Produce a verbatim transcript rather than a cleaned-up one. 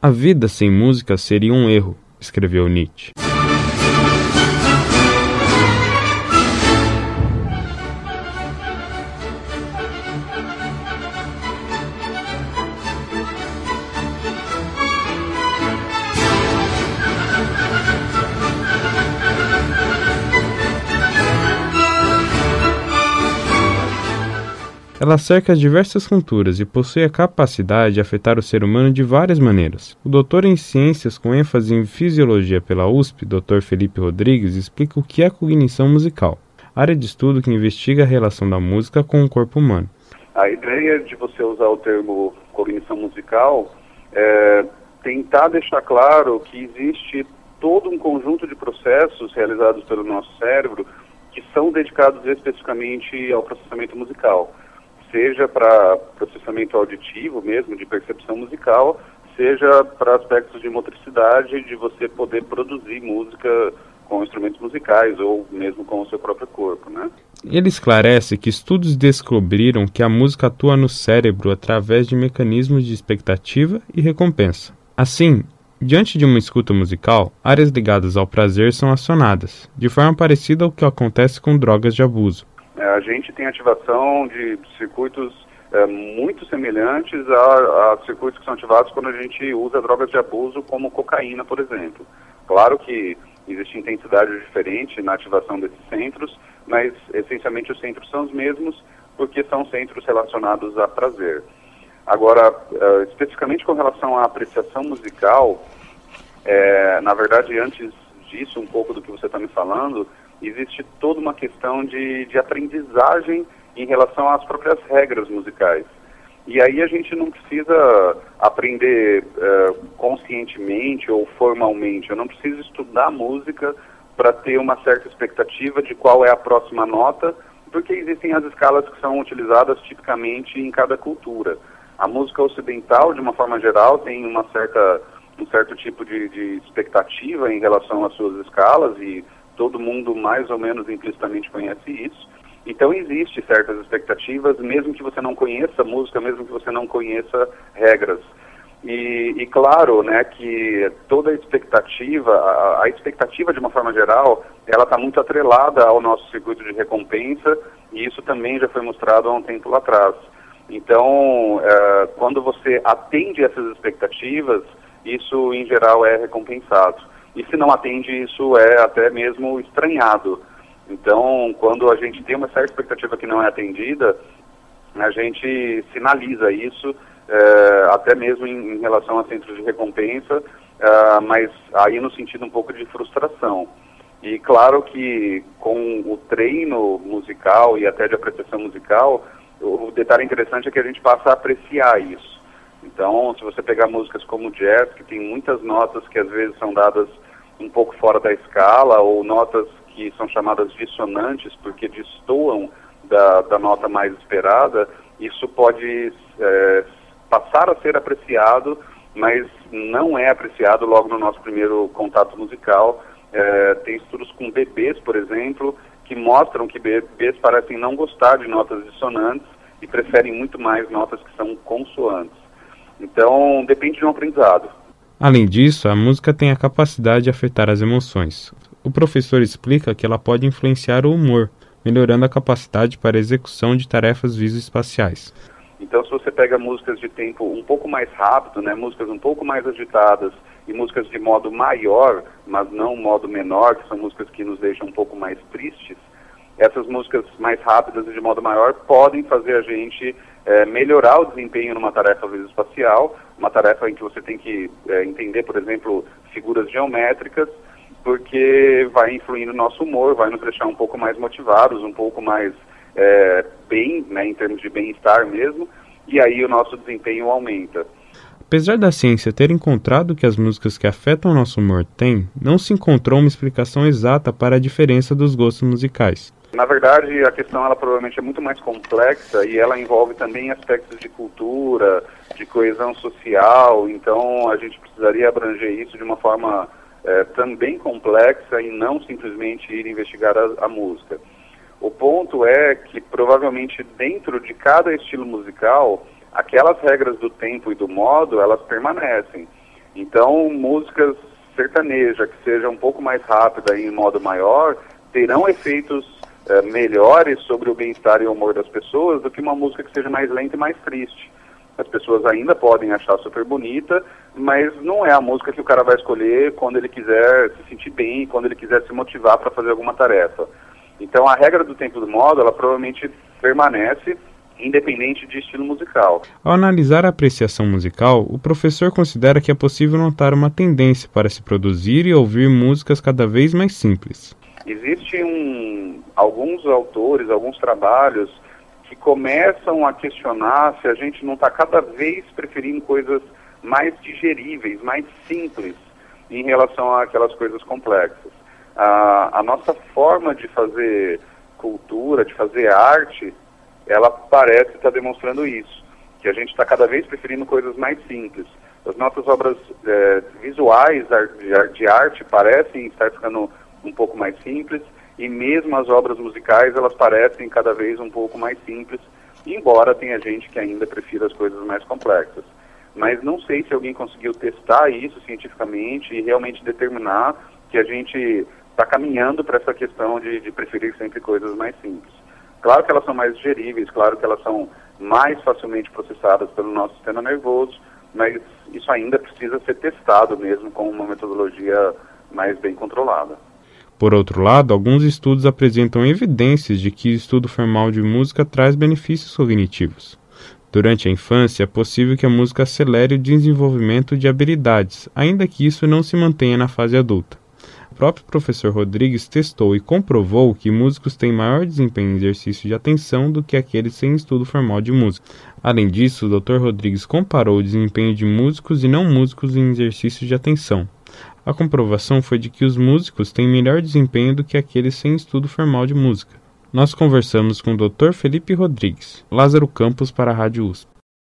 A vida sem música seria um erro, escreveu Nietzsche. Ela cerca diversas culturas e possui a capacidade de afetar o ser humano de várias maneiras. O doutor em ciências com ênfase em fisiologia pela U S P, doutor Felipe Rodrigues, explica o que é a cognição musical, área de estudo que investiga a relação da música com o corpo humano. A ideia de você usar o termo cognição musical é tentar deixar claro que existe todo um conjunto de processos realizados pelo nosso cérebro que são dedicados especificamente ao processamento musical. Seja para processamento auditivo mesmo, de percepção musical, seja para aspectos de motricidade, de você poder produzir música com instrumentos musicais ou mesmo com o seu próprio corpo, né? Ele esclarece que estudos descobriram que a música atua no cérebro através de mecanismos de expectativa e recompensa. Assim, diante de uma escuta musical, áreas ligadas ao prazer são acionadas, de forma parecida ao que acontece com drogas de abuso. A gente tem ativação de circuitos é, muito semelhantes a, a circuitos que são ativados quando a gente usa drogas de abuso, como cocaína, por exemplo. Claro que existe intensidade diferente na ativação desses centros, mas essencialmente os centros são os mesmos, porque são centros relacionados a prazer. Agora, uh, especificamente com relação à apreciação musical, é, na verdade, antes disso, um pouco do que você está me falando, existe toda uma questão de, de aprendizagem em relação às próprias regras musicais. E aí a gente não precisa aprender uh, conscientemente ou formalmente, eu não preciso estudar música para ter uma certa expectativa de qual é a próxima nota, porque existem as escalas que são utilizadas tipicamente em cada cultura. A música ocidental, de uma forma geral, tem uma certa, um certo tipo de, de expectativa em relação às suas escalas, e todo mundo mais ou menos implicitamente conhece isso. Então existem certas expectativas, mesmo que você não conheça música, mesmo que você não conheça regras. E, e claro, né, que toda a expectativa, a, a expectativa de uma forma geral, ela está muito atrelada ao nosso circuito de recompensa, e isso também já foi mostrado há um tempo lá atrás. Então, é, quando você atende essas expectativas, isso em geral é recompensado. E se não atende, isso é até mesmo estranhado. Então, quando a gente tem uma certa expectativa que não é atendida, a gente sinaliza isso, é, até mesmo em, em relação a centros de recompensa, é, mas aí no sentido um pouco de frustração. E claro que com o treino musical e até de apreciação musical, o detalhe interessante é que a gente passa a apreciar isso. Então, se você pegar músicas como jazz, que tem muitas notas que às vezes são dadas um pouco fora da escala, ou notas que são chamadas dissonantes, porque destoam da, da nota mais esperada, isso pode é, passar a ser apreciado, mas não é apreciado logo no nosso primeiro contato musical. É, tem estudos com bebês, por exemplo, que mostram que bebês parecem não gostar de notas dissonantes e preferem muito mais notas que são consoantes. Então, depende de um aprendizado. Além disso, a música tem a capacidade de afetar as emoções. O professor explica que ela pode influenciar o humor, melhorando a capacidade para a execução de tarefas visoespaciais. Então, se você pega músicas de tempo um pouco mais rápido, né, músicas um pouco mais agitadas, e músicas de modo maior, mas não modo menor, que são músicas que nos deixam um pouco mais tristes, essas músicas mais rápidas e de modo maior podem fazer a gente é, melhorar o desempenho numa tarefa visoespacial, uma tarefa em que você tem que é, entender, por exemplo, figuras geométricas, porque vai influir no nosso humor, vai nos deixar um pouco mais motivados, um pouco mais é, bem, né, em termos de bem-estar mesmo, e aí o nosso desempenho aumenta. Apesar da ciência ter encontrado que as músicas que afetam o nosso humor têm, não se encontrou uma explicação exata para a diferença dos gostos musicais. Na verdade, a questão ela provavelmente é muito mais complexa e ela envolve também aspectos de cultura, de coesão social, então a gente precisaria abranger isso de uma forma é, também complexa e não simplesmente ir investigar a, a música. O ponto é que provavelmente dentro de cada estilo musical, aquelas regras do tempo e do modo, elas permanecem. Então, músicas sertanejas, que seja um pouco mais rápida e em modo maior, terão efeitos é, melhores sobre o bem-estar e o humor das pessoas do que uma música que seja mais lenta e mais triste. As pessoas ainda podem achar super bonita, mas não é a música que o cara vai escolher quando ele quiser se sentir bem, quando ele quiser se motivar para fazer alguma tarefa. Então a regra do tempo do modo, ela provavelmente permanece, independente de estilo musical. Ao analisar a apreciação musical, o professor considera que é possível notar uma tendência para se produzir e ouvir músicas cada vez mais simples. Existem um, alguns autores, alguns trabalhos que começam a questionar se a gente não está cada vez preferindo coisas mais digeríveis, mais simples, em relação àquelas coisas complexas. A, a nossa forma de fazer cultura, de fazer arte, ela parece estar demonstrando isso, que a gente está cada vez preferindo coisas mais simples. As nossas obras é, visuais de, de arte parecem estar ficando um pouco mais simples, e mesmo as obras musicais, elas parecem cada vez um pouco mais simples, embora tenha gente que ainda prefira as coisas mais complexas. Mas não sei se alguém conseguiu testar isso cientificamente e realmente determinar que a gente está caminhando para essa questão de, de preferir sempre coisas mais simples. Claro que elas são mais digeríveis, claro que elas são mais facilmente processadas pelo nosso sistema nervoso, mas isso ainda precisa ser testado mesmo com uma metodologia mais bem controlada. Por outro lado, alguns estudos apresentam evidências de que o estudo formal de música traz benefícios cognitivos. Durante a infância, é possível que a música acelere o desenvolvimento de habilidades, ainda que isso não se mantenha na fase adulta. O próprio professor Rodrigues testou e comprovou que músicos têm maior desempenho em exercício de atenção do que aqueles sem estudo formal de música. Além disso, o doutor Rodrigues comparou o desempenho de músicos e não músicos em exercício de atenção. A comprovação foi de que os músicos têm melhor desempenho do que aqueles sem estudo formal de música. Nós conversamos com o doutor Felipe Rodrigues, Lázaro Campos para a Rádio U S P.